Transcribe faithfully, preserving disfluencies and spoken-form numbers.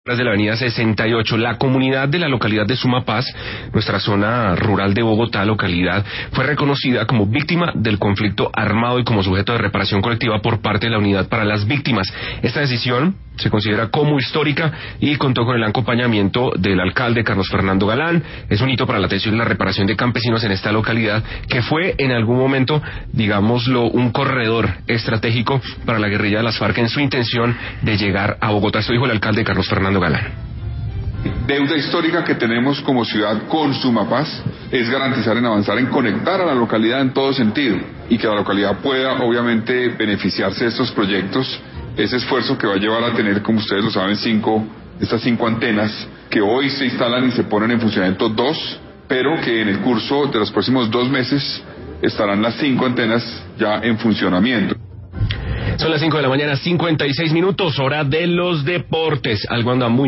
de la avenida sesenta y ocho, la comunidad de la localidad de Sumapaz, nuestra zona rural de Bogotá, localidad, fue reconocida como víctima del conflicto armado y como sujeto de reparación colectiva por parte de la Unidad para las Víctimas. Esta decisión se considera como histórica y contó con el acompañamiento del alcalde Carlos Fernando Galán. Es un hito para la atención y la reparación de campesinos en esta localidad, que fue en algún momento, digámoslo, un corredor estratégico para la guerrilla de las FARC en su intención de llegar a Bogotá. Esto dijo el alcalde Carlos Fernando Galán. Deuda histórica que tenemos como ciudad con Sumapaz es garantizar en avanzar en conectar a la localidad en todo sentido y que la localidad pueda obviamente beneficiarse de estos proyectos. Ese esfuerzo que va a llevar a tener, como ustedes lo saben, cinco, estas cinco antenas que hoy se instalan y se ponen en funcionamiento dos, pero que en el curso de los próximos dos meses estarán las cinco antenas ya en funcionamiento. Son las cinco de la mañana, cincuenta y seis minutos, hora de los deportes. Algo anda muy